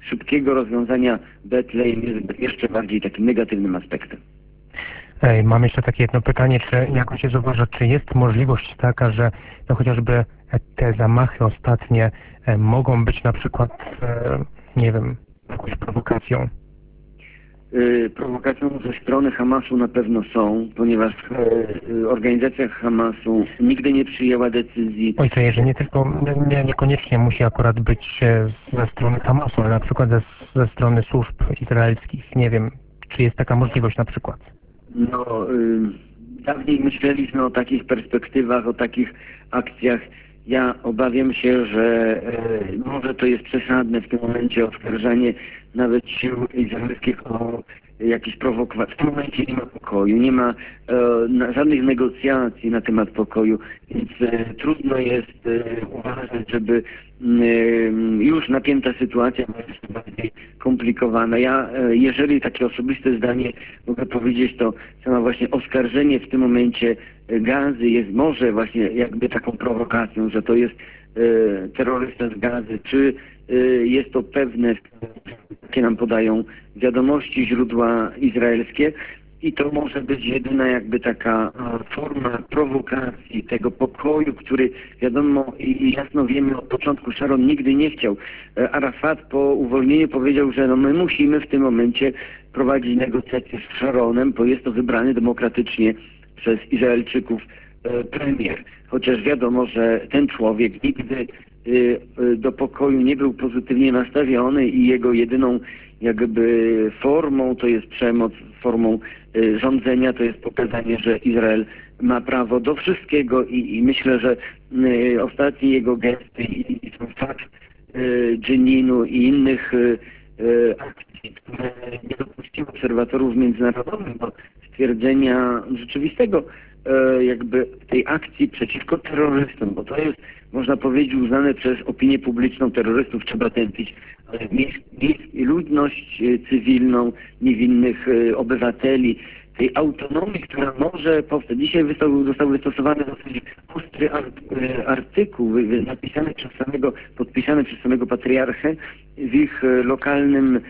szybkiego rozwiązania Betlejem jest jeszcze bardziej takim negatywnym aspektem. Mam jeszcze takie jedno pytanie, czy jak się uważa, czy jest możliwość taka, że no chociażby te zamachy ostatnie mogą być na przykład, nie wiem, jakąś prowokacją? Prowokacją ze strony Hamasu na pewno są, ponieważ organizacja Hamasu nigdy nie przyjęła decyzji. Ojcze Jerzy, niekoniecznie musi akurat być ze strony Hamasu, ale na przykład ze strony służb izraelskich. Nie wiem, czy jest taka możliwość na przykład? No, dawniej myśleliśmy o takich perspektywach, o takich akcjach. Ja obawiam się, że może to jest przesadne w tym momencie oskarżanie nawet sił izraelskich o jakieś prowokacje. W tym momencie nie ma pokoju, nie ma żadnych negocjacji na temat pokoju, więc trudno jest uważać, żeby już napięta sytuacja była jeszcze bardziej komplikowana. Ja, jeżeli takie osobiste zdanie mogę powiedzieć, to samo właśnie oskarżenie w tym momencie Gazy jest może właśnie jakby taką prowokacją, że to jest terrorysta z Gazy, czy jest to pewne, jakie nam podają wiadomości, źródła izraelskie i to może być jedyna jakby taka forma prowokacji tego pokoju, który wiadomo i jasno wiemy od początku Sharon nigdy nie chciał. Arafat po uwolnieniu powiedział, że no my musimy w tym momencie prowadzić negocjacje z Sharonem, bo jest to wybrany demokratycznie przez Izraelczyków premier. Chociaż wiadomo, że ten człowiek nigdy do pokoju nie był pozytywnie nastawiony i jego jedyną jakby formą to jest przemoc, formą rządzenia to jest pokazanie, że Izrael ma prawo do wszystkiego i myślę, że ostatnie jego gesty i ten fakt Dżeninu i innych akcji, które nie dopuściły obserwatorów międzynarodowych do stwierdzenia rzeczywistego jakby tej akcji przeciwko terrorystom, bo to jest, można powiedzieć, uznane przez opinię publiczną, terrorystów trzeba tępić, ale ludność cywilną, niewinnych obywateli, tej autonomii, która może powstać. Dzisiaj został wystosowany dosyć ostry artykuł podpisany przez samego patriarchę w ich lokalnym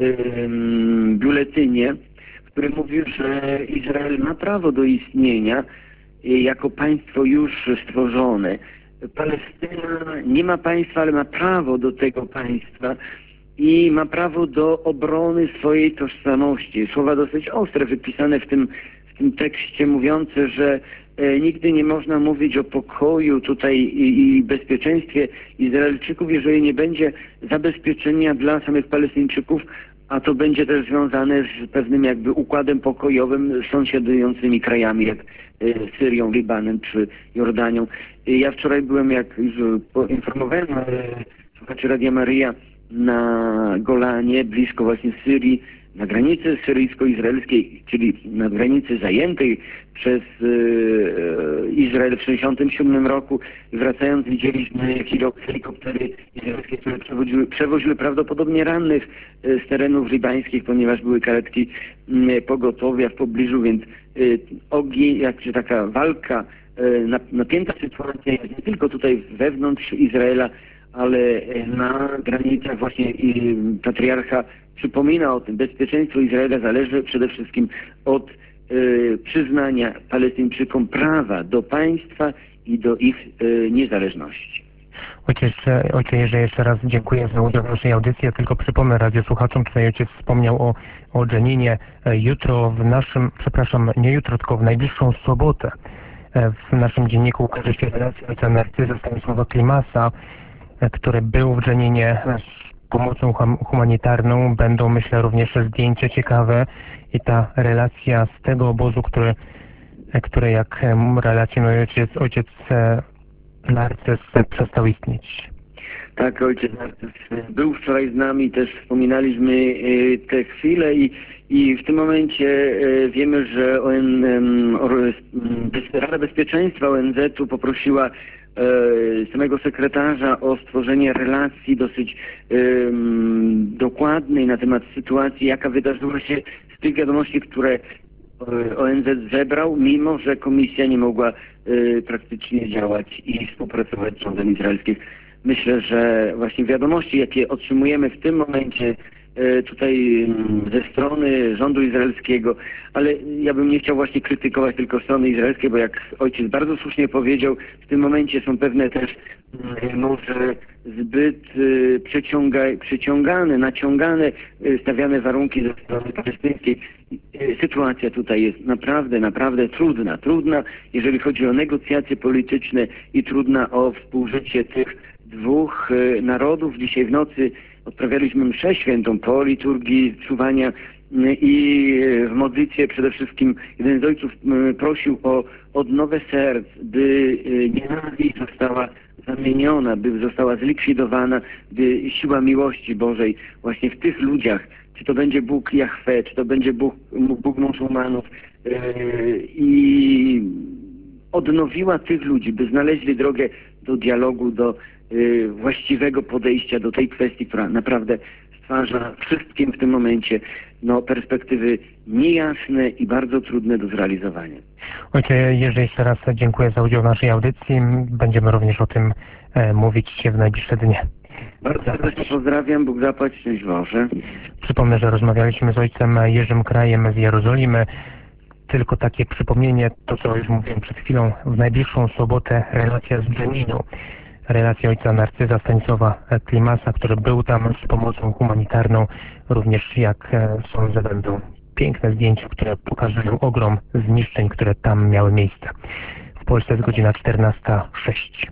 biuletynie, który mówił, że Izrael ma prawo do istnienia jako państwo już stworzone. Palestyna nie ma państwa, ale ma prawo do tego państwa i ma prawo do obrony swojej tożsamości. Słowa dosyć ostre wypisane w tym tekście mówiące, że nigdy nie można mówić o pokoju tutaj i bezpieczeństwie Izraelczyków, jeżeli nie będzie zabezpieczenia dla samych Palestyńczyków, a to będzie też związane z pewnym jakby układem pokojowym z sąsiadującymi krajami jak Syrią, Libanem czy Jordanią. Ja wczoraj byłem, jak już poinformowałem słuchaczy Radia Maryja, na Golanie, blisko właśnie Syrii, na granicy syryjsko-izraelskiej, czyli na granicy zajętej przez Izrael w 1967 roku. Wracając widzieliśmy helikoptery izraelskie, które przewoziły prawdopodobnie rannych z terenów libańskich, ponieważ były karetki pogotowia w pobliżu, więc ogień, czy taka walka, napięta sytuacja jest nie tylko tutaj wewnątrz Izraela, ale na granicach właśnie patriarcha przypomina o tym. Bezpieczeństwo Izraela zależy przede wszystkim od przyznania Palestyńczykom prawa do państwa i do ich niezależności. Ojcze Jerzy, jeszcze raz dziękuję za udział w naszej audycji. Ja tylko przypomnę radiosłuchaczom, tutaj ojciec wspomniał o Dżeninie. Jutro nie jutro, tylko w najbliższą sobotę w naszym dzienniku ukaże się relacja ojca Narcyza Stanisława Klimasa, który był w Dżeninie z pomocą humanitarną. Będą, myślę, również zdjęcia ciekawe i ta relacja z tego obozu, który jak relacjonuje ojciec Narcyz, przestał istnieć. Tak, ojciec Narcyz był wczoraj z nami, też wspominaliśmy te chwile i w tym momencie wiemy, że Rada Bezpieczeństwa ONZ-u poprosiła samego sekretarza o stworzenie relacji dosyć dokładnej na temat sytuacji, jaka wydarzyła się z tych wiadomości, które ONZ zebrał, mimo że komisja nie mogła praktycznie działać i współpracować z rządem izraelskim. myślę, że właśnie wiadomości, jakie otrzymujemy w tym momencie tutaj ze strony rządu izraelskiego, ale ja bym nie chciał właśnie krytykować tylko strony izraelskiej, bo jak ojciec bardzo słusznie powiedział, w tym momencie są pewne też może zbyt przyciągane, naciągane, stawiane warunki ze strony palestyńskiej. Sytuacja tutaj jest naprawdę trudna, jeżeli chodzi o negocjacje polityczne i trudna o współżycie tych dwóch narodów. Dzisiaj w nocy odprawialiśmy mszę świętą po liturgii czuwania i w modlitwie przede wszystkim jeden z ojców prosił o odnowę serc, by nienawiść została zamieniona, by została zlikwidowana, by siła miłości Bożej właśnie w tych ludziach, czy to będzie Bóg Jahwe, czy to będzie Bóg muzułmanów, i odnowiła tych ludzi, by znaleźli drogę do dialogu, do właściwego podejścia do tej kwestii, która naprawdę stwarza wszystkim w tym momencie perspektywy niejasne i bardzo trudne do zrealizowania. Ojcze Jerzy, jeszcze raz dziękuję za udział w naszej audycji. Będziemy również o tym mówić w najbliższe dni. Bardzo serdecznie pozdrawiam, Bóg zapłać, szczęść Boże. Przypomnę, że rozmawialiśmy z ojcem Jerzym Krajem z Jerozolimy. Tylko takie przypomnienie, to co już mówiłem przed chwilą, w najbliższą sobotę relacja z Dżeninu. Relacja ojca Narcyza Stanisława Klimasa, który był tam z pomocą humanitarną, również jak sądzę będą piękne zdjęcia, które pokazują ogrom zniszczeń, które tam miały miejsce. W Polsce jest godzina 14:06.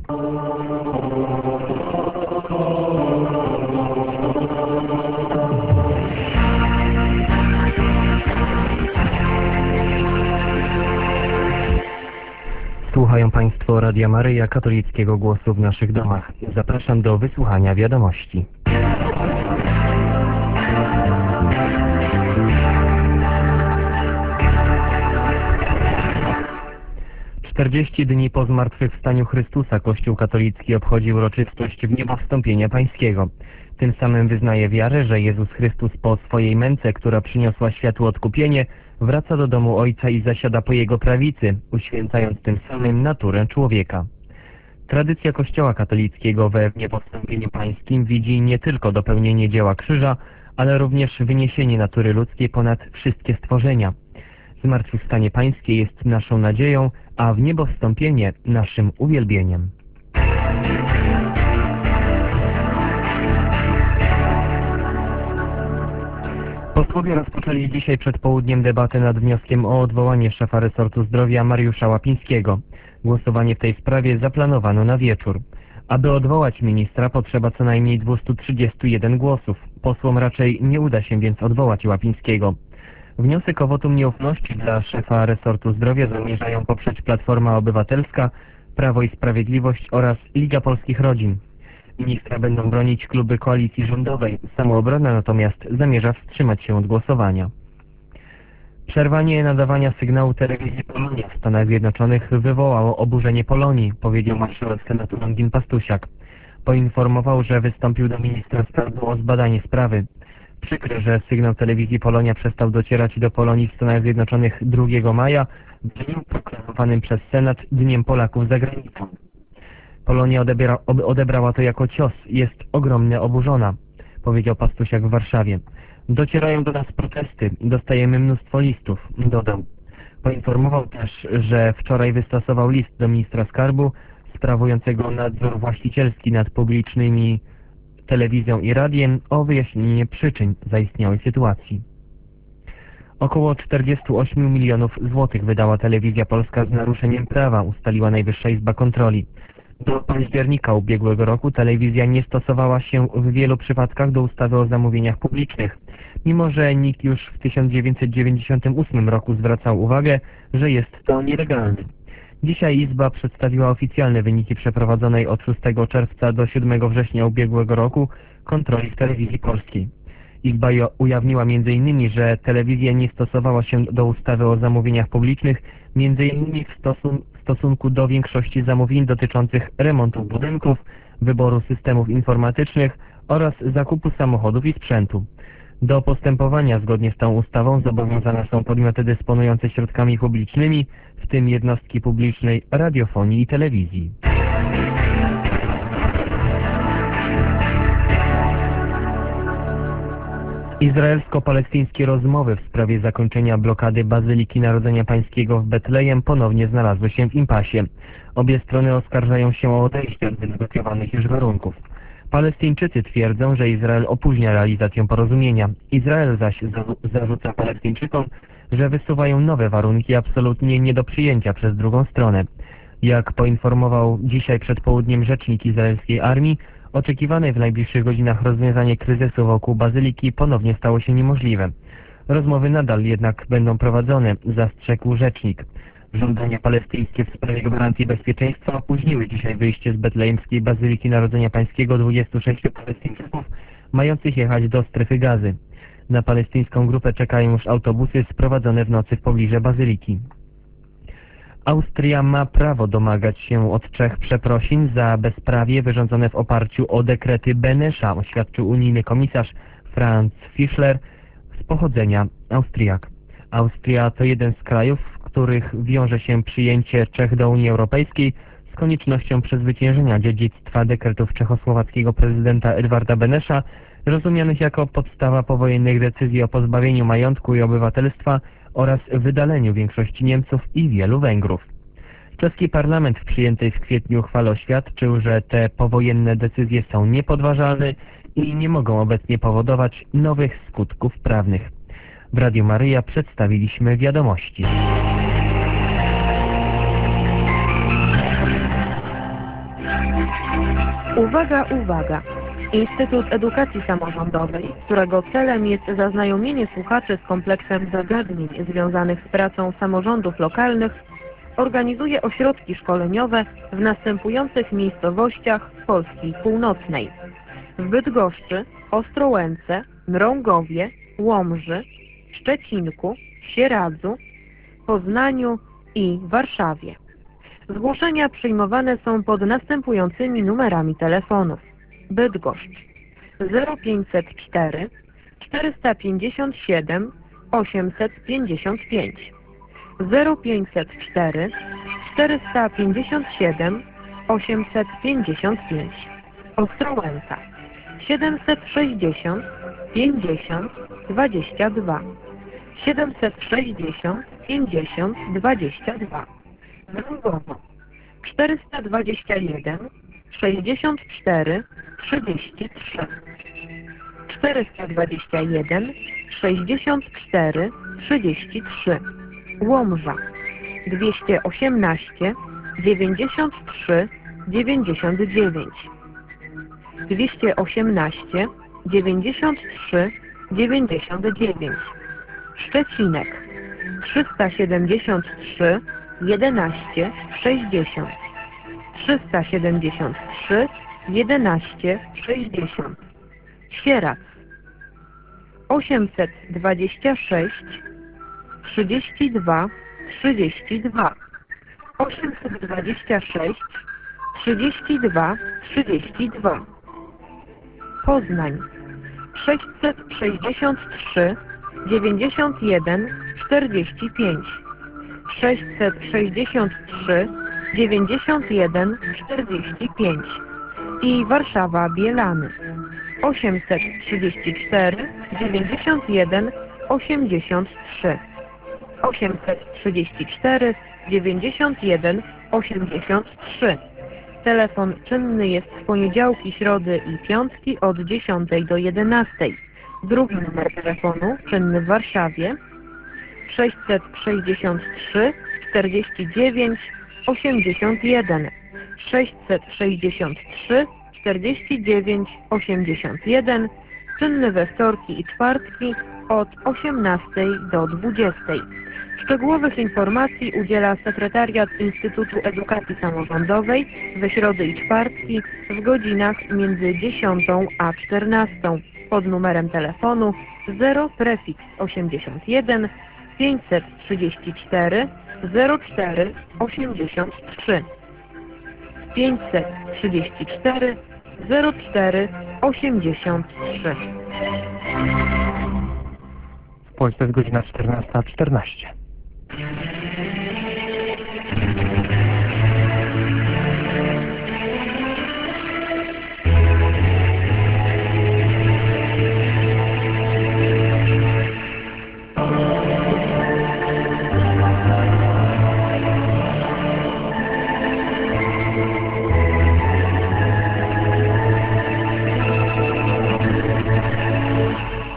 Słuchają Państwo Radia Maryja, katolickiego głosu w naszych domach. Zapraszam do wysłuchania wiadomości. Czterdzieści dni po zmartwychwstaniu Chrystusa Kościół katolicki obchodzi uroczystość Wniebowstąpienia Pańskiego. Tym samym wyznaje wiarę, że Jezus Chrystus po swojej męce, która przyniosła światu odkupienie, wraca do domu Ojca i zasiada po Jego prawicy, uświęcając tym samym naturę człowieka. Tradycja Kościoła katolickiego we Wniebowstąpieniu Pańskim widzi nie tylko dopełnienie dzieła krzyża, ale również wyniesienie natury ludzkiej ponad wszystkie stworzenia. Zmartwychwstanie Pańskie jest naszą nadzieją, a wniebowstąpienie naszym uwielbieniem. Posłowie rozpoczęli dzisiaj przed południem debatę nad wnioskiem o odwołanie szefa resortu zdrowia Mariusza Łapińskiego. Głosowanie w tej sprawie zaplanowano na wieczór. Aby odwołać ministra, potrzeba co najmniej 231 głosów. Posłom raczej nie uda się więc odwołać Łapińskiego. Wniosek o wotum nieufności dla szefa resortu zdrowia zamierzają poprzeć Platforma Obywatelska, Prawo i Sprawiedliwość oraz Liga Polskich Rodzin. Ministra będą bronić kluby koalicji rządowej. Samoobrona natomiast zamierza wstrzymać się od głosowania. Przerwanie nadawania sygnału telewizji Polonia w Stanach Zjednoczonych wywołało oburzenie Polonii, powiedział marszałek Senatu Longin Pastusiak. Poinformował, że wystąpił do ministra skarbu o zbadanie sprawy. Przykre, że sygnał telewizji Polonia przestał docierać do Polonii w Stanach Zjednoczonych 2 maja, w dniu proklamowanym przez Senat Dniem Polaków za granicą. Polonia odebrała to jako cios, jest ogromnie oburzona, powiedział Pastusiak w Warszawie. Docierają do nas protesty, dostajemy mnóstwo listów, dodał. Poinformował też, że wczoraj wystosował list do ministra skarbu sprawującego nadzór właścicielski nad publicznymi telewizją i radiem o wyjaśnienie przyczyn zaistniałej sytuacji. Około 48 milionów złotych wydała Telewizja Polska z naruszeniem prawa, ustaliła Najwyższa Izba Kontroli. Do października ubiegłego roku telewizja nie stosowała się w wielu przypadkach do ustawy o zamówieniach publicznych, mimo że NIK już w 1998 roku zwracał uwagę, że jest to nielegalne. Dzisiaj Izba przedstawiła oficjalne wyniki przeprowadzonej od 6 czerwca do 7 września ubiegłego roku kontroli w Telewizji Polskiej. Izba ujawniła m.in., że telewizja nie stosowała się do ustawy o zamówieniach publicznych, m.in. w stosunku do większości zamówień dotyczących remontów budynków, wyboru systemów informatycznych oraz zakupu samochodów i sprzętu. Do postępowania zgodnie z tą ustawą zobowiązane są podmioty dysponujące środkami publicznymi, w tym jednostki publicznej radiofonii i telewizji. Izraelsko-palestyńskie rozmowy w sprawie zakończenia blokady Bazyliki Narodzenia Pańskiego w Betlejem ponownie znalazły się w impasie. Obie strony oskarżają się o odejście od wynegocjowanych już warunków. Palestyńczycy twierdzą, że Izrael opóźnia realizację porozumienia. Izrael zaś zarzuca Palestyńczykom, że wysuwają nowe warunki absolutnie nie do przyjęcia przez drugą stronę. Jak poinformował dzisiaj przed południem rzecznik izraelskiej armii, oczekiwane w najbliższych godzinach rozwiązanie kryzysu wokół Bazyliki ponownie stało się niemożliwe. Rozmowy nadal jednak będą prowadzone, zastrzegł rzecznik. Żądania palestyńskie w sprawie gwarancji bezpieczeństwa opóźniły dzisiaj wyjście z betlejemskiej Bazyliki Narodzenia Pańskiego 26 Palestyńczyków mających jechać do strefy Gazy. Na palestyńską grupę czekają już autobusy sprowadzone w nocy w pobliże Bazyliki. Austria ma prawo domagać się od Czech przeprosin za bezprawie wyrządzone w oparciu o dekrety Benesza, oświadczył unijny komisarz Franz Fischler z pochodzenia Austriak. Austria to jeden z krajów, w których wiąże się przyjęcie Czech do Unii Europejskiej z koniecznością przezwyciężenia dziedzictwa dekretów czechosłowackiego prezydenta Edwarda Benesza, rozumianych jako podstawa powojennych decyzji o pozbawieniu majątku i obywatelstwa oraz wydaleniu większości Niemców i wielu Węgrów. Czeski parlament w przyjętej w kwietniu uchwale oświadczył, że te powojenne decyzje są niepodważalne i nie mogą obecnie powodować nowych skutków prawnych. W Radiu Maryja przedstawiliśmy wiadomości. Uwaga, uwaga! Instytut Edukacji Samorządowej, którego celem jest zaznajomienie słuchaczy z kompleksem zagadnień związanych z pracą samorządów lokalnych, organizuje ośrodki szkoleniowe w następujących miejscowościach Polski Północnej: w Bydgoszczy, Ostrołęce, Mrągowie, Łomży, Szczecinku, Sieradzu, Poznaniu i Warszawie. Zgłoszenia przyjmowane są pod następującymi numerami telefonów: Bydgoszcz 0504 457 855, 0504 457 855, Ostrołęka 760 50 22, 760 50 22, Mrągowo 421 64 33, 421 64 33, Łomża 218 93 99, 218 93 99, Szczecinek 373 11 60, 373 11 60, Sieradz 826 32 32, 826 32 32, Poznań 663 91 45, 663 91 45 i Warszawa Bielany 834 91 83, 834 91 83. Telefon czynny jest w poniedziałki, środy i piątki od 10 do 11. Drugi numer telefonu czynny w Warszawie 663 49 81, 663 49 81, czynny we wtorki i czwartki od 18 do 20. Szczegółowych informacji udziela sekretariat Instytutu Edukacji Samorządowej we środy i czwartki w godzinach między 10 a 14 pod numerem telefonu 0 prefiks 81 534 04 83, 534 04 83. W Polsce jest godzina 14:14.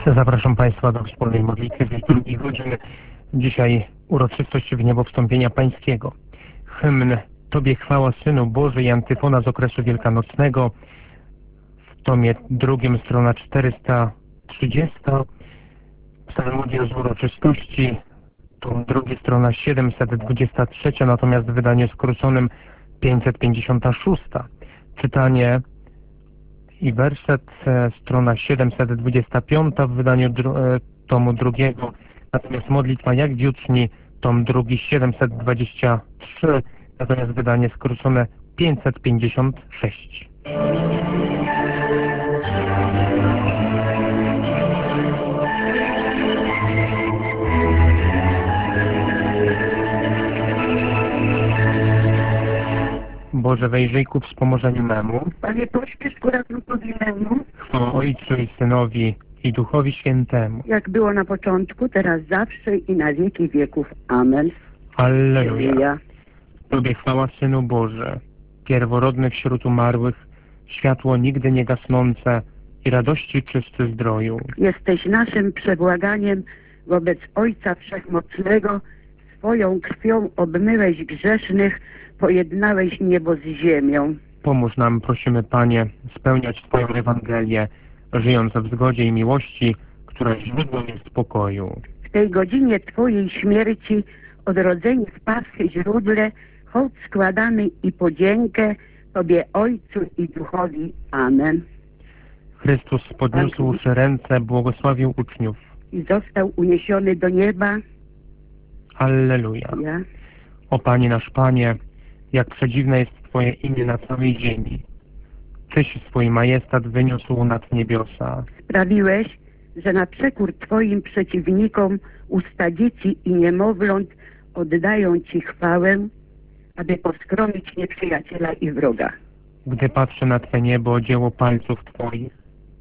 Zapraszam Państwa do wspólnej modlitwy w drugiej godziny. Dzisiaj uroczystość w niebo wstąpienia Pańskiego. Hymn Tobie chwała, Synu Boży i antyfona z okresu wielkanocnego. W tomie drugim, strona 430. Psalmodia z uroczystości, tom drugi, strona 723, natomiast w wydaniu skróconym 556. Czytanie i werset, strona 725 w wydaniu tomu drugiego, natomiast modlitwa jak włóczni, tom drugi 723, natomiast wydanie skrócone 556. Boże, wejrzyj ku wspomożeniu memu. Panie, pośpiesz ku ratunkowi memu. Chwała Ojcu i Synowi i Duchowi Świętemu. Jak było na początku, teraz zawsze i na wieki wieków. Amen. Alleluja. Tobie chwała, Synu Boże, pierworodny wśród umarłych, światło nigdy nie gasnące i radości czysty zdroju. Jesteś naszym przebłaganiem wobec Ojca Wszechmocnego. Swoją krwią obmyłeś grzesznych, pojednałeś niebo z ziemią. Pomóż nam, prosimy Panie, spełniać Twoją Ewangelię, żyjąc w zgodzie i miłości, która źródłem jest pokoju. W tej godzinie Twojej śmierci, odrodzeni w Paschy źródle, hołd składamy i podziękę Tobie, Ojcu i Duchowi. Amen. Chrystus podniósłszy ręce, błogosławił uczniów. I został uniesiony do nieba. Alleluja. Ja. O Panie nasz Panie, jak przedziwne jest Twoje imię na całej ziemi. Tyś swój majestat wyniósł nad niebiosa. Sprawiłeś, że na przekór Twoim przeciwnikom usta dzieci i niemowląt oddają Ci chwałę, aby poskromić nieprzyjaciela i wroga. Gdy patrzę na Twe niebo, dzieło palców Twoich,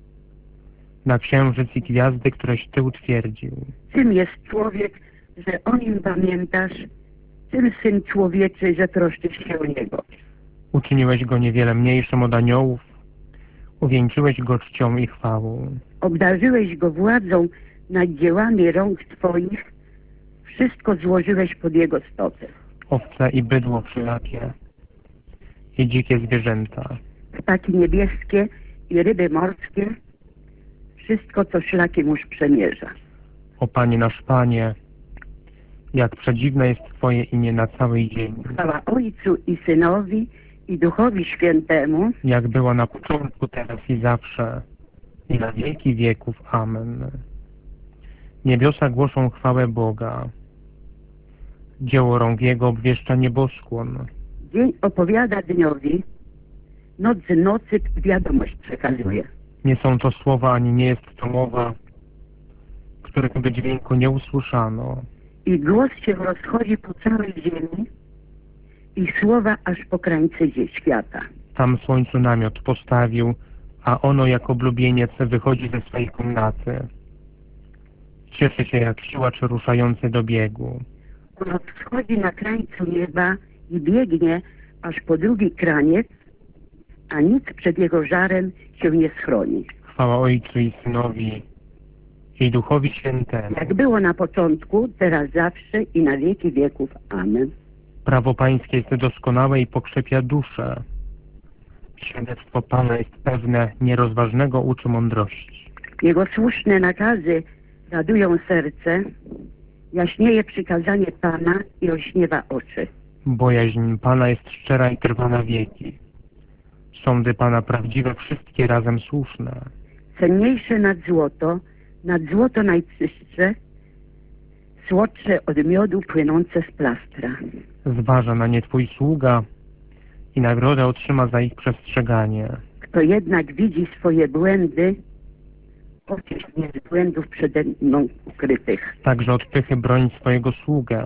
na księżyc i gwiazdy, któreś Ty utwierdził. Czym jest człowiek, że o nim pamiętasz? Czym syn człowieczy, że troszczysz się o niego? Uczyniłeś go niewiele mniejszym od aniołów, uwieńczyłeś go czcią i chwałą. Obdarzyłeś go władzą nad dziełami rąk Twoich, wszystko złożyłeś pod jego stopę. Owce i bydło wszelakie i dzikie zwierzęta, Ptaki niebieskie i ryby morskie, wszystko co szlaki mórz przemierza. o Panie nasz Panie, jak przedziwne jest Twoje imię na całej ziemi. Chwała Ojcu i Synowi i Duchowi Świętemu. Jak była na początku, teraz i zawsze, i na wieki wieków. Amen. Niebiosa głoszą chwałę Boga. Dzieło rąk Jego obwieszcza nieboskłon. Dzień opowiada dniowi, noc nocy wiadomość przekazuje. Nie są to słowa, ani nie jest to mowa, których by dźwięku nie usłyszano. I głos się rozchodzi po całej ziemi i słowa aż po krańce świata. Tam słońcu namiot postawił, a ono jak oblubieniec wychodzi ze swej komnaty. Cieszy się jak siłacz ruszający do biegu. Ono wschodzi na krańcu nieba i biegnie aż po drugi kraniec, a nic przed jego żarem się nie schroni. Chwała Ojcu i Synowi i Duchowi Świętemu. Jak było na początku, teraz zawsze i na wieki wieków. Amen. Prawo Pańskie jest doskonałe i pokrzepia duszę. Świadectwo Pana jest pewne, nierozważnego uczy mądrości. Jego słuszne nakazy radują serce, jaśnieje przykazanie Pana i olśniewa oczy. Bojaźń Pana jest szczera i trwa na wieki. Sądy Pana prawdziwe, wszystkie razem słuszne. Cenniejsze nad złoto najczystsze, słodsze od miodu płynące z plastra. Zważa na nie Twój sługa i nagrodę otrzyma za ich przestrzeganie. Kto jednak widzi swoje błędy, oczyść mnie z błędów przede mną ukrytych. Także od pychy broń swojego sługę,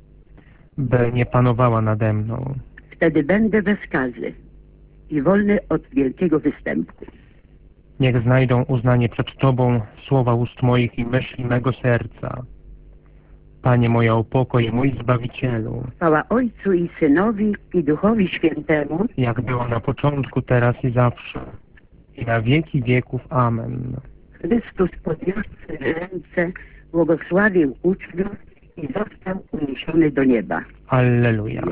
by nie panowała nade mną. Wtedy będę bez skazy i wolny od wielkiego występku. Niech znajdą uznanie przed Tobą słowa ust moich i myśli mego serca. Panie moja, o pokoj, mój Zbawicielu, Chwała Ojcu i Synowi i Duchowi Świętemu. jak było na początku, teraz i zawsze, i na wieki wieków. Amen. Chrystus podniósł ręce, błogosławił uczniów i został uniesiony do nieba. Alleluja.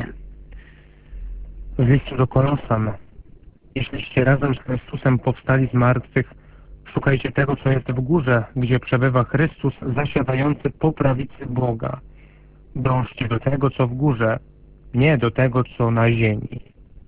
W liście do Kolosan: jeśliście razem z Chrystusem powstali z martwych, szukajcie tego, co jest w górze, gdzie przebywa Chrystus zasiadający po prawicy Boga. Dążcie do tego, co w górze, nie do tego, co na ziemi.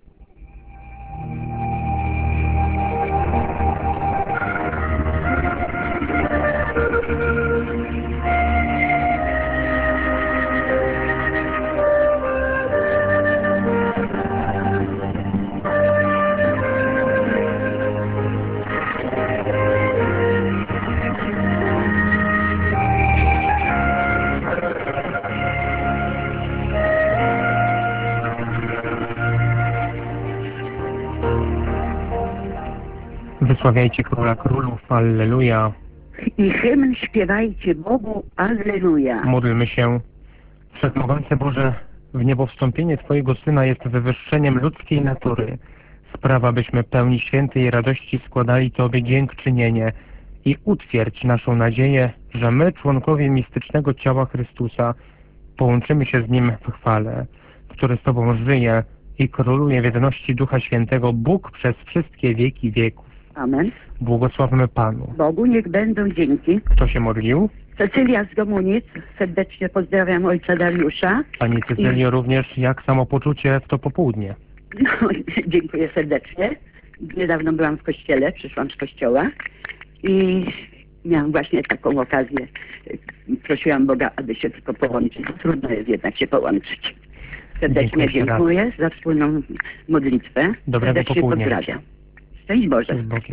Wysławiajcie Króla Królów, Alleluja. I hymn śpiewajcie Bogu, Alleluja. Módlmy się. Wszechmogący Boże, w niebo wstąpienie Twojego Syna jest wywyższeniem ludzkiej natury. Sprawa, byśmy pełni świętej radości składali Tobie dziękczynienie i utwierdź naszą nadzieję, że my, członkowie mistycznego ciała Chrystusa, połączymy się z Nim w chwale, który z Tobą żyje i króluje w jedności Ducha Świętego, Bóg przez wszystkie wieki wieków. Amen. Błogosławmy Panu. Bogu niech będą dzięki. Kto się modlił? Cecylia z Gomunic, serdecznie pozdrawiam ojca Dariusza. Pani Cecylio, również jak samopoczucie w to popołudnie? No, dziękuję serdecznie. Niedawno byłam w kościele, przyszłam z kościoła i miałam właśnie taką okazję. Prosiłam Boga, aby się tylko połączyć. Trudno jest jednak się połączyć. Serdecznie dziękuję za wspólną modlitwę. Dobrego Serdecznie popołudnia. pozdrawiam. Szczęść Boże. Z Bogiem.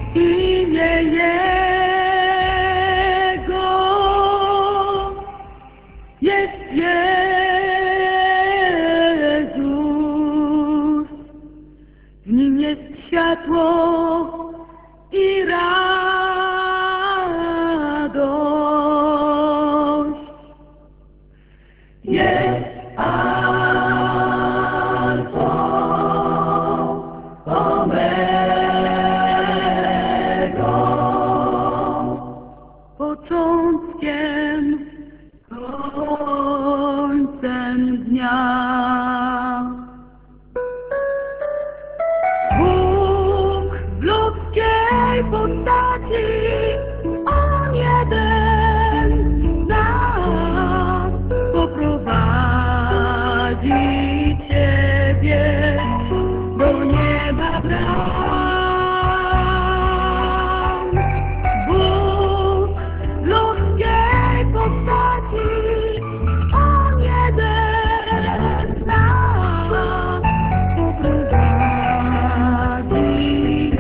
Imię Jego jest Jezus. W Nim jest światło i radość. Jest Alfą, Omegą, początkiem, końcem dnia. Bóg w ludzkiej postaci, On jeden nas poprowadzi Ciebie do nieba bram. Bóg w ludzkiej postaci, On jeden nas poprowadzi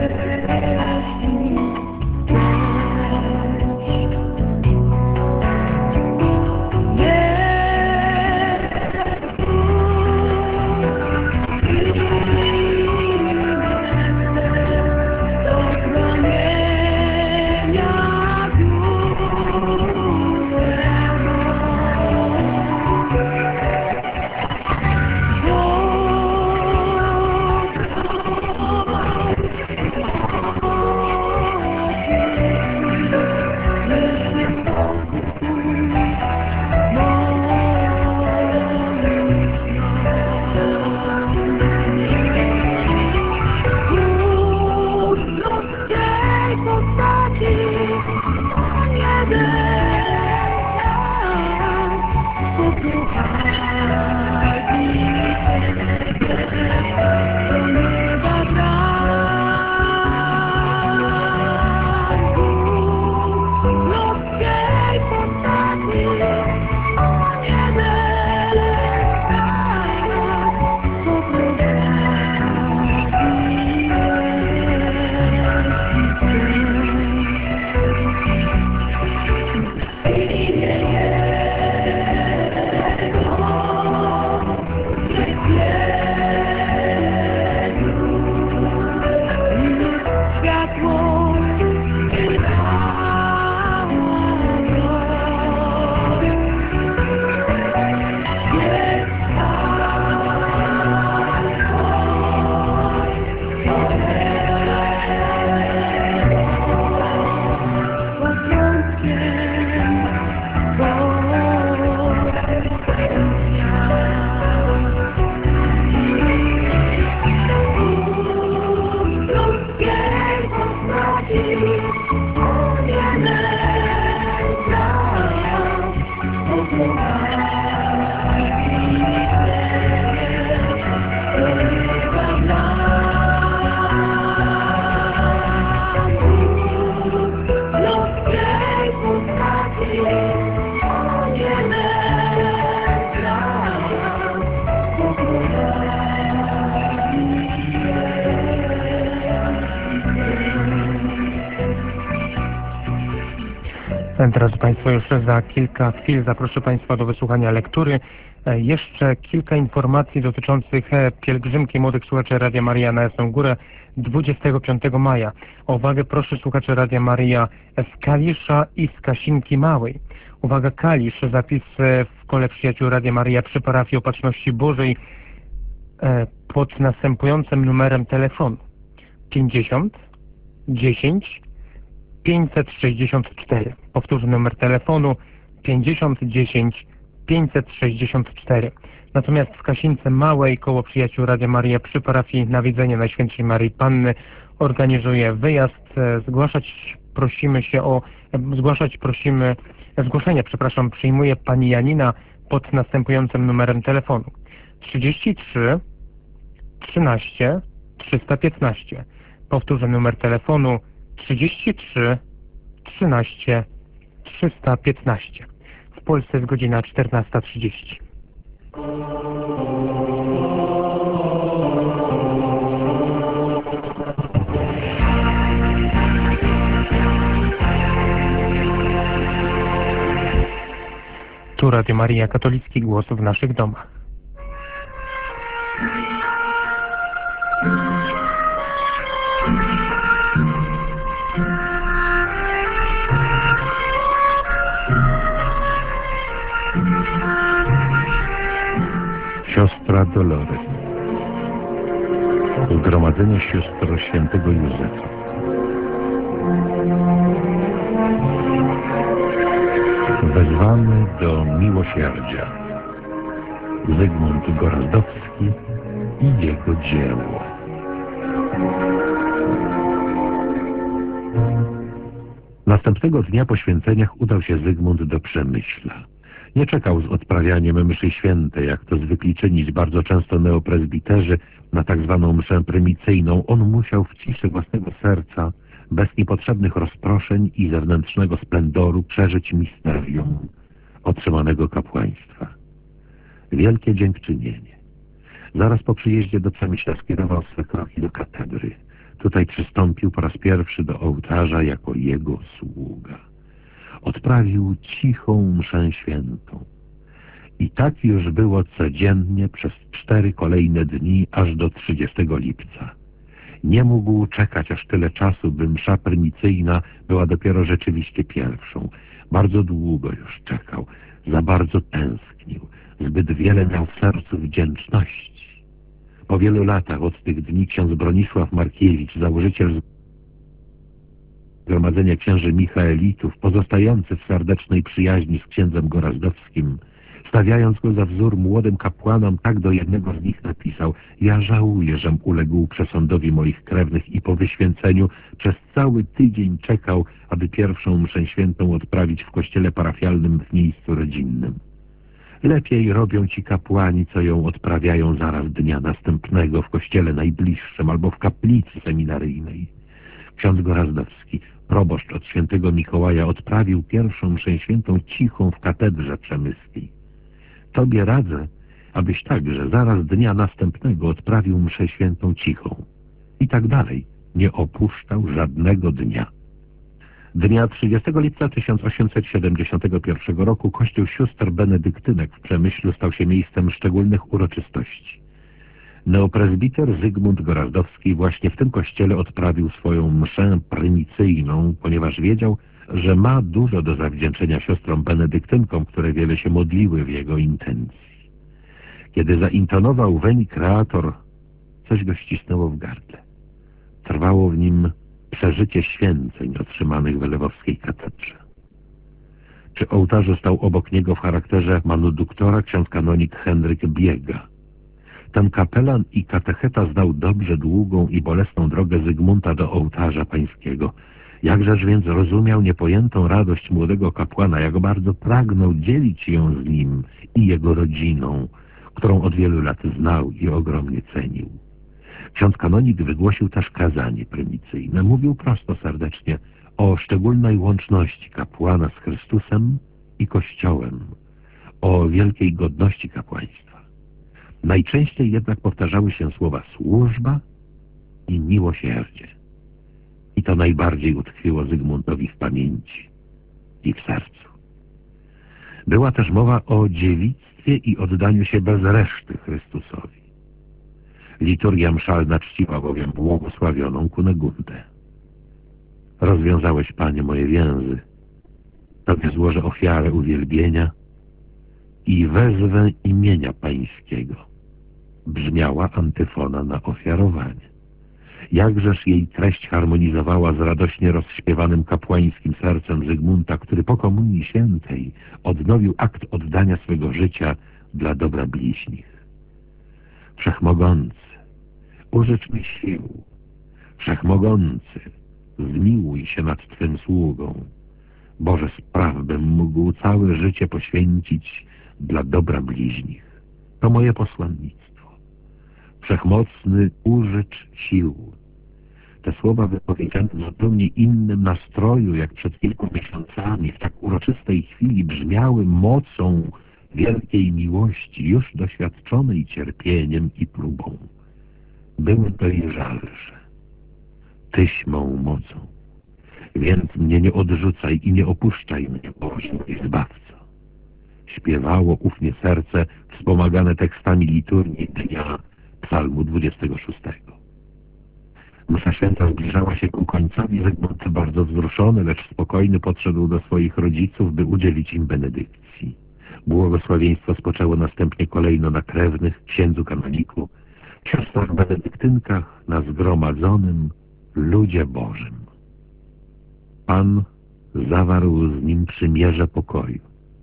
Drodzy Państwo, już za kilka chwil zaproszę Państwa do wysłuchania lektury. Jeszcze kilka informacji dotyczących pielgrzymki młodych słuchaczy Radia Maryja na Jasną Górę 25 maja. O uwagę proszę słuchaczy Radia Maryja z Kalisza i z Kasinki Małej. Uwaga, Kalisz, zapis w Kole Przyjaciół Radia Maryja przy parafii Opatrzności Bożej pod następującym numerem telefonu 50 10 564. Powtórzę numer telefonu 50 10 564. Natomiast w Kasince Małej Koło Przyjaciół Radia Maryja przy parafii Nawiedzenia Najświętszej Maryi Panny organizuje wyjazd. Zgłoszenia przyjmuje pani Janina pod następującym numerem telefonu 33 13 315. Powtórzę numer telefonu 33 13 315. W Polsce jest godzina 14:30. Tu Radio Maria, katolicki głos w naszych domach. Siostra Dolores. Zgromadzenie sióstr świętego Józefa. Wezwany do miłosierdzia. Zygmunt Gorazdowski i jego dzieło. Następnego dnia po święceniach udał się Zygmunt do Przemyśla. Nie czekał z odprawianiem mszy świętej, jak to zwykli czynić bardzo często neoprezbiterzy, na tak zwaną mszę prymicyjną. On musiał w ciszy własnego serca, bez niepotrzebnych rozproszeń i zewnętrznego splendoru przeżyć misterium otrzymanego kapłaństwa. Wielkie dziękczynienie. Zaraz po przyjeździe do Przemyśla skierował swe kroki do katedry. Tutaj przystąpił po raz pierwszy do ołtarza jako jego sługa. Odprawił cichą mszę świętą. I tak już było codziennie przez 4 kolejne dni, aż do 30 lipca. Nie mógł czekać aż tyle czasu, by msza prymicyjna była dopiero rzeczywiście pierwszą. Bardzo długo już czekał, za bardzo tęsknił, zbyt wiele miał w sercu wdzięczności. Po wielu latach od tych dni ksiądz Bronisław Markiewicz, założyciel Zgromadzenia Księży Michaelitów, pozostający w serdecznej przyjaźni z księdzem Gorazdowskim, stawiając go za wzór młodym kapłanom, tak do jednego z nich napisał: ja żałuję, żem uległ przesądowi moich krewnych i po wyświęceniu przez cały tydzień czekał, aby pierwszą mszę świętą odprawić w kościele parafialnym w miejscu rodzinnym. Lepiej robią ci kapłani, co ją odprawiają zaraz dnia następnego w kościele najbliższym albo w kaplicy seminaryjnej. Ksiądz Gorazdowski, proboszcz od świętego Mikołaja, odprawił pierwszą mszę świętą cichą w katedrze przemyskiej. Tobie radzę, abyś także zaraz dnia następnego odprawił mszę świętą cichą. I tak dalej, nie opuszczał żadnego dnia. Dnia 30 lipca 1871 roku kościół sióstr benedyktynek w Przemyślu stał się miejscem szczególnych uroczystości. Neoprezbiter Zygmunt Gorazdowski właśnie w tym kościele odprawił swoją mszę prymicyjną, ponieważ wiedział, że ma dużo do zawdzięczenia siostrom benedyktynkom, które wiele się modliły w jego intencji. Kiedy zaintonował Veni Creator, coś go ścisnęło w gardle. Trwało w nim przeżycie święceń otrzymanych w Lwowskiej katedrze. Przy ołtarzu stał obok niego w charakterze manuduktora ksiądz kanonik Henryk Biega. Ten kapelan i katecheta znał dobrze długą i bolesną drogę Zygmunta do ołtarza pańskiego. Jakżeż więc rozumiał niepojętą radość młodego kapłana, jak bardzo pragnął dzielić ją z nim i jego rodziną, którą od wielu lat znał i ogromnie cenił. Ksiądz kanonik wygłosił też kazanie prymicyjne. Mówił prosto, serdecznie o szczególnej łączności kapłana z Chrystusem i Kościołem, o wielkiej godności kapłaństwa. Najczęściej jednak powtarzały się słowa służba i miłosierdzie. I to najbardziej utkwiło Zygmuntowi w pamięci i w sercu. Była też mowa o dziewictwie i oddaniu się bez reszty Chrystusowi. Liturgia mszalna czciła bowiem błogosławioną Kunegundę. Rozwiązałeś, Panie, moje więzy. Tobie złożę ofiarę uwielbienia i wezwę imienia Pańskiego. Brzmiała antyfona na ofiarowanie. Jakżeż jej treść harmonizowała z radośnie rozśpiewanym kapłańskim sercem Zygmunta, który po Komunii Świętej odnowił akt oddania swego życia dla dobra bliźnich. Wszechmogący, użycz mi sił. Wszechmogący, zmiłuj się nad Twym sługą. Boże, spraw, bym mógł całe życie poświęcić dla dobra bliźnich. To moje posłannictwo. Wszechmocny, użycz sił. Te słowa wypowiedziane w zupełnie innym nastroju, jak przed kilku miesiącami, w tak uroczystej chwili brzmiały mocą wielkiej miłości, już doświadczonej cierpieniem i próbą. Były to i żalsze. Tyś mą mocą, więc mnie nie odrzucaj i nie opuszczaj mnie, Boże, mój Zbawco. śpiewało ufnie serce, wspomagane tekstami liturgii dnia psalmu 26. Msza święta zbliżała się ku końcowi. Zygmunt, bardzo wzruszony, lecz spokojny, podszedł do swoich rodziców, by udzielić im benedykcji. Błogosławieństwo spoczęło następnie kolejno na krewnych, księdzu kanoniku, siostrach benedyktynkach, na zgromadzonym ludzie Bożym. Pan zawarł z nim przymierze pokoju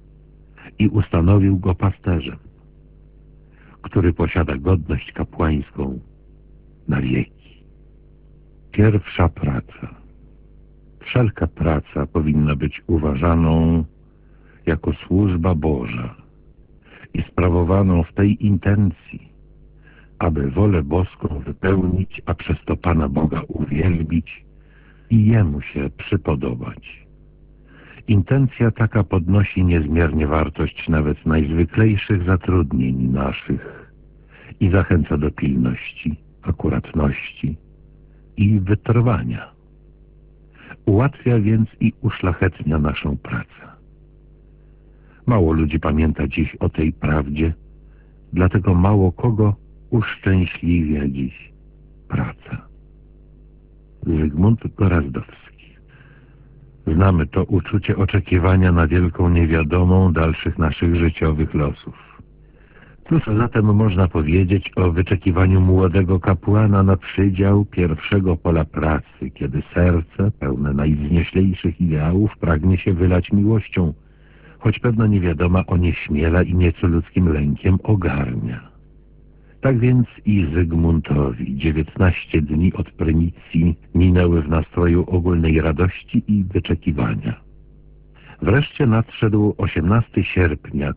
i ustanowił go pasterzem, który posiada godność kapłańską na wieki. Pierwsza praca. Wszelka praca powinna być uważaną jako służba Boża i sprawowaną w tej intencji, aby wolę boską wypełnić, a przez to Pana Boga uwielbić i Jemu się przypodobać. Intencja taka podnosi niezmiernie wartość nawet najzwyklejszych zatrudnień naszych i zachęca do pilności, akuratności i wytrwania. Ułatwia więc i uszlachetnia naszą pracę. Mało ludzi pamięta dziś o tej prawdzie, dlatego mało kogo uszczęśliwia dziś praca. Zygmunt Gorazdowski. Znamy to uczucie oczekiwania na wielką niewiadomą dalszych naszych życiowych losów. Cóż zatem można powiedzieć o wyczekiwaniu młodego kapłana na przydział pierwszego pola pracy, kiedy serce, pełne najwznioślejszych ideałów, pragnie się wylać miłością, choć pewna niewiadoma onieśmiela i nieco ludzkim lękiem ogarnia. Tak więc i Zygmuntowi 19 dni od prymicji minęły w nastroju ogólnej radości i wyczekiwania. Wreszcie nadszedł 18 sierpnia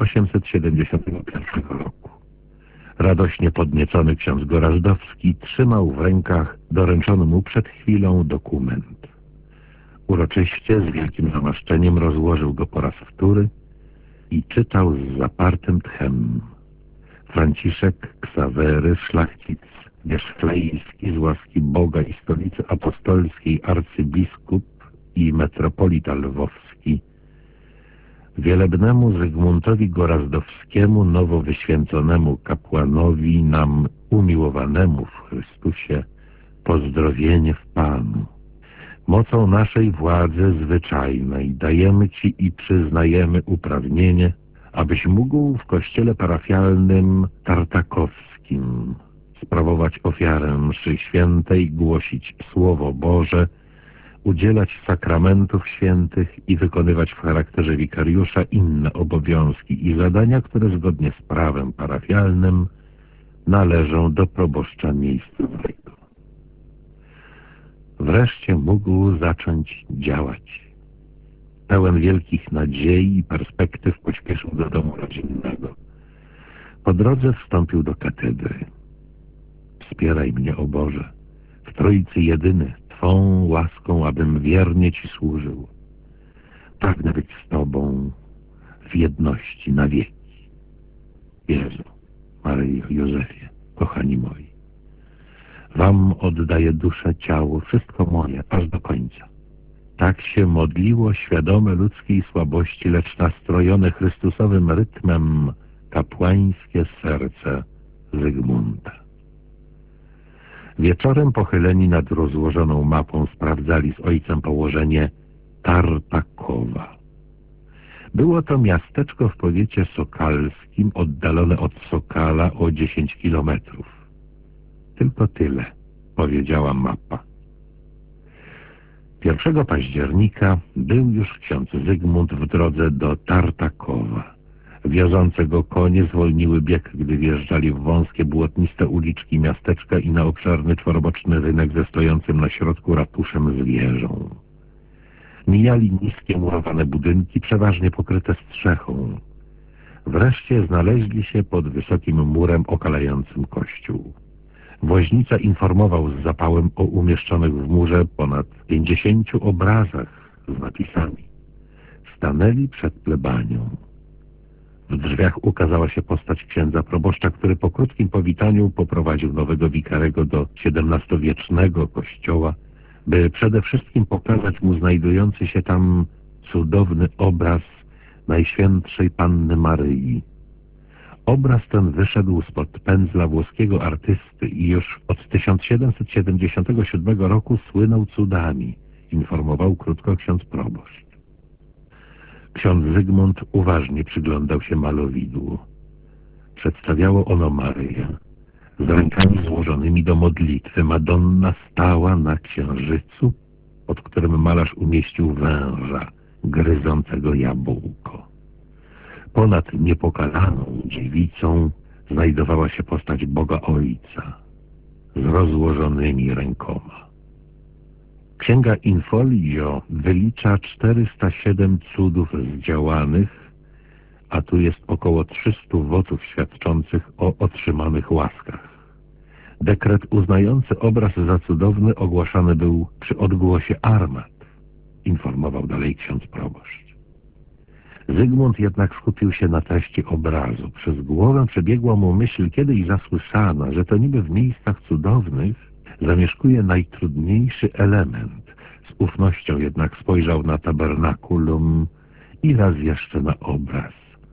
1871 roku. Radośnie podniecony ksiądz Gorazdowski trzymał w rękach doręczony mu przed chwilą dokument. Uroczyście, z wielkim namaszczeniem rozłożył go po raz wtóry i czytał z zapartym tchem. Franciszek Ksawery, szlachcic wierzchlejski, z łaski Boga i stolicy apostolskiej, arcybiskup i metropolita lwowski, wielebnemu Zygmuntowi Gorazdowskiemu, nowo wyświęconemu kapłanowi, nam umiłowanemu w Chrystusie, pozdrowienie w Panu. Mocą naszej władzy zwyczajnej dajemy Ci i przyznajemy uprawnienie, abyś mógł w kościele parafialnym tartakowskim sprawować ofiarę mszy świętej, głosić Słowo Boże, udzielać sakramentów świętych i wykonywać w charakterze wikariusza inne obowiązki i zadania, które zgodnie z prawem parafialnym należą do proboszcza miejscowego. Wreszcie mógł zacząć działać. Pełen wielkich nadziei i perspektyw pośpieszył do domu rodzinnego. Po drodze wstąpił do katedry. Wspieraj mnie, o Boże, w Trójcy jedyny, Twą łaską, abym wiernie Ci służył. Pragnę być z Tobą w jedności na wieki. Jezu, Maryjo, Józefie, kochani moi, Wam oddaję duszę, ciało, wszystko moje, aż do końca. Tak się modliło świadome ludzkiej słabości, lecz nastrojone Chrystusowym rytmem kapłańskie serce Zygmunta. Wieczorem pochyleni nad rozłożoną mapą sprawdzali z ojcem położenie Tartakowa. Było to miasteczko w powiecie sokalskim, oddalone od Sokala o 10 kilometrów. Tylko tyle, powiedziała mapa. 1 października był już ksiądz Zygmunt w drodze do Tartakowa. Wiozące go konie zwolniły bieg, gdy wjeżdżali w wąskie, błotniste uliczki miasteczka i na obszerny czworoboczny rynek ze stojącym na środku ratuszem z wieżą. Mijali niskie, murowane budynki, przeważnie pokryte strzechą. Wreszcie znaleźli się pod wysokim murem okalającym kościół. Woźnica informował z zapałem o umieszczonych w murze ponad 50 obrazach z napisami. Stanęli przed plebanią. W drzwiach ukazała się postać księdza proboszcza, który po krótkim powitaniu poprowadził nowego wikarego do XVII-wiecznego kościoła, by przede wszystkim pokazać mu znajdujący się tam cudowny obraz Najświętszej Panny Maryi. Obraz ten wyszedł spod pędzla włoskiego artysty i już od 1777 roku słynął cudami, informował krótko ksiądz proboszcz. Ksiądz Zygmunt uważnie przyglądał się malowidłu. Przedstawiało ono Maryję. Z rękami złożonymi do modlitwy Madonna stała na księżycu, pod którym malarz umieścił węża gryzącego jabłko. Ponad niepokalaną dziewicą znajdowała się postać Boga Ojca z rozłożonymi rękoma. Księga Infolio wylicza 407 cudów zdziałanych, a tu jest około 300 wotów świadczących o otrzymanych łaskach. Dekret uznający obraz za cudowny ogłaszany był przy odgłosie armat, informował dalej ksiądz proboszcz. Zygmunt jednak skupił się na treści obrazu. Przez głowę przebiegła mu myśl kiedyś zasłyszana, że to niby w miejscach cudownych zamieszkuje najtrudniejszy element. Z ufnością jednak spojrzał na tabernakulum i raz jeszcze na obraz.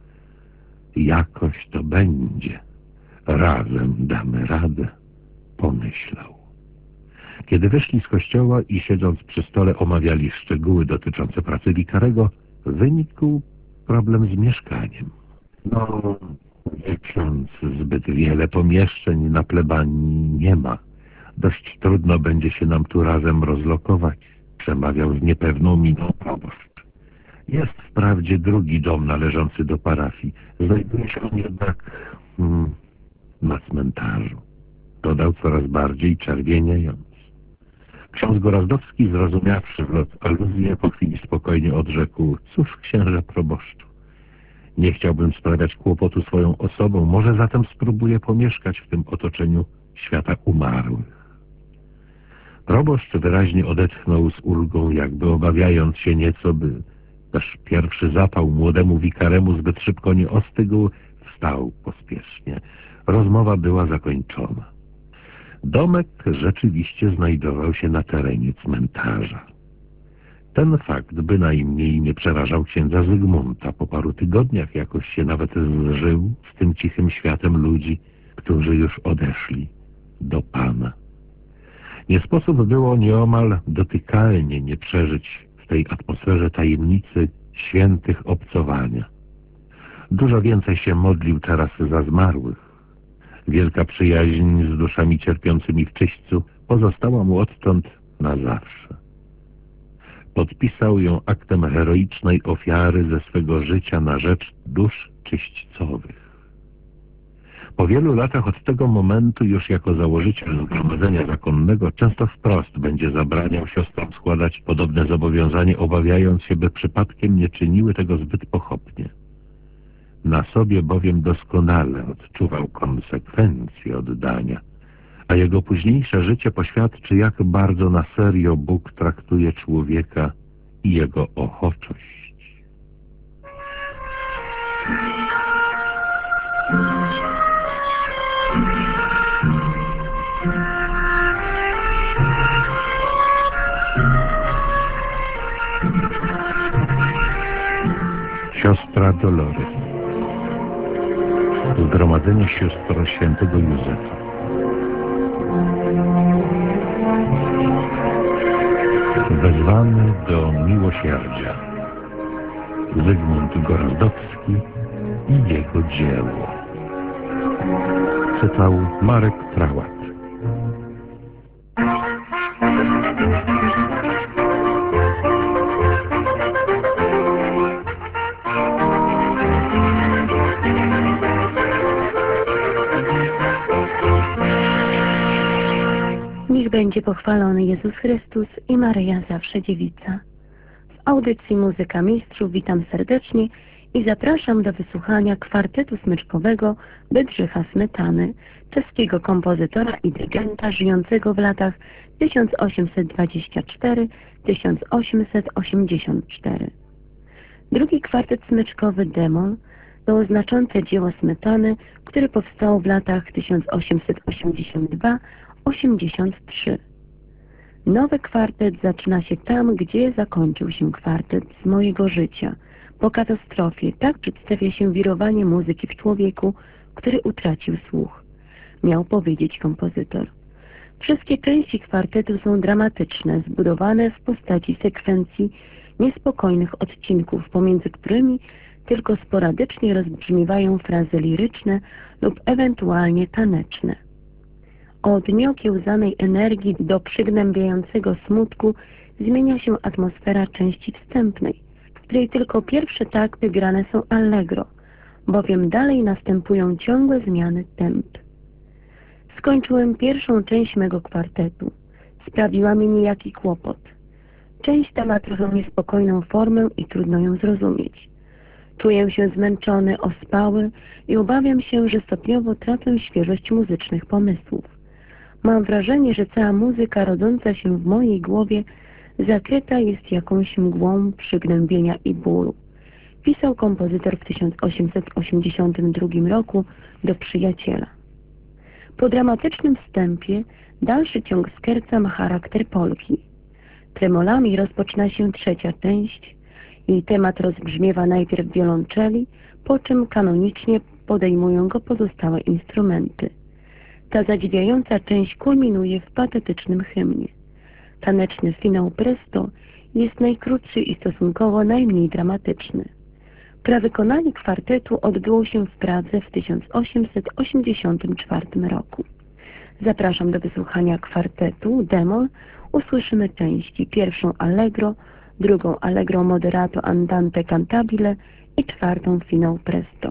Jakoś to będzie. Razem damy radę, pomyślał. Kiedy wyszli z kościoła i siedząc przy stole omawiali szczegóły dotyczące pracy wikarego, wynikł problem z mieszkaniem. No, ksiądz, zbyt wiele pomieszczeń na plebanii nie ma. Dość trudno będzie się nam tu razem rozlokować, przemawiał z niepewną miną proboszcz. Jest wprawdzie drugi dom należący do parafii. Znajduje się on jednak na cmentarzu. Dodał coraz bardziej czerwieniejąc. Ksiądz Gorazdowski, zrozumiawszy wlot aluzję, po chwili spokojnie odrzekł: cóż, księże proboszczu, nie chciałbym sprawiać kłopotu swoją osobą, może zatem spróbuję pomieszkać w tym otoczeniu świata umarłych. Proboszcz wyraźnie odetchnął z ulgą, jakby obawiając się nieco, by też pierwszy zapał młodemu wikaremu zbyt szybko nie ostygł, wstał pospiesznie. Rozmowa była zakończona. Domek rzeczywiście znajdował się na terenie cmentarza. Ten fakt bynajmniej nie przerażał księdza Zygmunta. Po paru tygodniach jakoś się nawet zżył z tym cichym światem ludzi, którzy już odeszli do Pana. Nie sposób było nieomal dotykalnie nie przeżyć w tej atmosferze tajemnicy świętych obcowania. Dużo więcej się modlił teraz za zmarłych. Wielka przyjaźń z duszami cierpiącymi w czyśćcu pozostała mu odtąd na zawsze. Podpisał ją aktem heroicznej ofiary ze swego życia na rzecz dusz czyśćcowych. Po wielu latach od tego momentu już jako założyciel zgromadzenia zakonnego często wprost będzie zabraniał siostrom składać podobne zobowiązanie, obawiając się, by przypadkiem nie czyniły tego zbyt pochopnie. Na sobie bowiem doskonale odczuwał konsekwencje oddania, a jego późniejsze życie poświadczy, jak bardzo na serio Bóg traktuje człowieka i jego ochoczość. Siostra Dolores. Zgromadzenie sióstr świętego Józefa. Wezwany do miłosierdzia. Zygmunt Gorazdowski i jego dzieło. Czytał Marek Trałat. Niech będzie pochwalony Jezus Chrystus i Maryja zawsze dziewica. W audycji Muzyka Mistrzów witam serdecznie i zapraszam do wysłuchania kwartetu smyczkowego Bedrzycha Smetany, czeskiego kompozytora i dyrygenta żyjącego w latach 1824-1884. Drugi kwartet smyczkowy Demon to znaczące dzieło Smetany, które powstało w latach 1882-83. Nowy kwartet zaczyna się tam, gdzie zakończył się kwartet z mojego życia, Po katastrofie tak przedstawia się wirowanie muzyki w człowieku, który utracił słuch, miał powiedzieć kompozytor. Wszystkie części kwartetu są dramatyczne, zbudowane w postaci sekwencji niespokojnych odcinków, pomiędzy którymi tylko sporadycznie rozbrzmiewają frazy liryczne lub ewentualnie taneczne. Od nieokiełzanej energii do przygnębiającego smutku zmienia się atmosfera części wstępnej, w której tylko pierwsze takty grane są allegro, bowiem dalej następują ciągłe zmiany temp. Skończyłem pierwszą część mego kwartetu. Sprawiła mi niejaki kłopot. Część ta ma trochę niespokojną formę i trudno ją zrozumieć. Czuję się zmęczony, ospały i obawiam się, że stopniowo tracę świeżość muzycznych pomysłów. Mam wrażenie, że cała muzyka rodząca się w mojej głowie zakryta jest jakąś mgłą przygnębienia i bólu. Pisał kompozytor w 1882 roku do przyjaciela. Po dramatycznym wstępie dalszy ciąg skerca ma charakter polki. Tremolami rozpoczyna się trzecia część. Jej temat rozbrzmiewa najpierw w wiolonczeli, po czym kanonicznie podejmują go pozostałe instrumenty. Ta zadziwiająca część kulminuje w patetycznym hymnie. Taneczny finał presto jest najkrótszy i stosunkowo najmniej dramatyczny. Prawykonanie kwartetu odbyło się w Pradze w 1884 roku. Zapraszam do wysłuchania kwartetu d-moll. Usłyszymy części: pierwszą allegro, drugą allegro moderato andante cantabile i czwartą finał presto.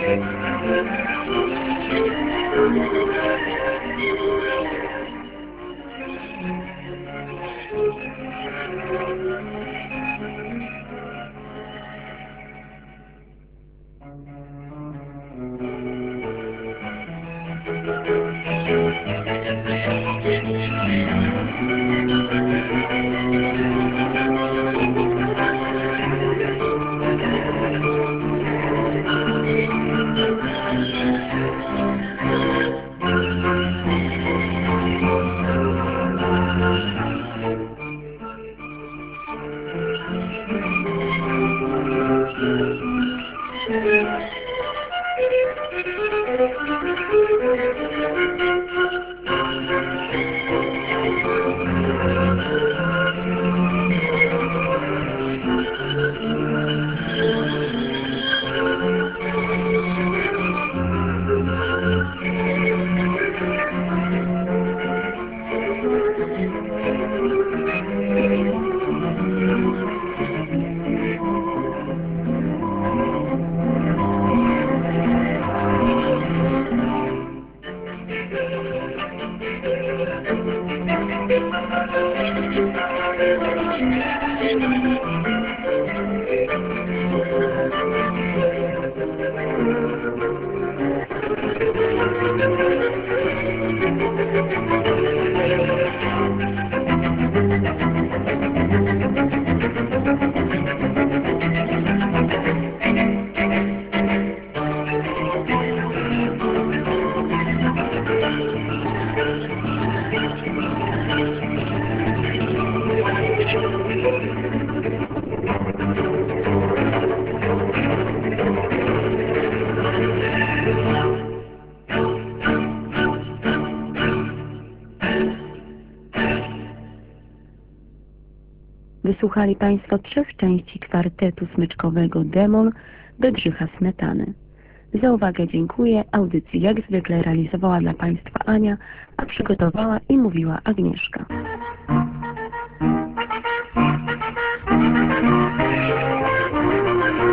Wysłuchali Państwo 3 części kwartetu smyczkowego Demon Bedrzycha Smetany. Za uwagę dziękuję. Audycję jak zwykle realizowała dla Państwa Ania, a przygotowała i mówiła Agnieszka.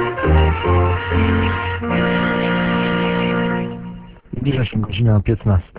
Zbliża się godzina 15.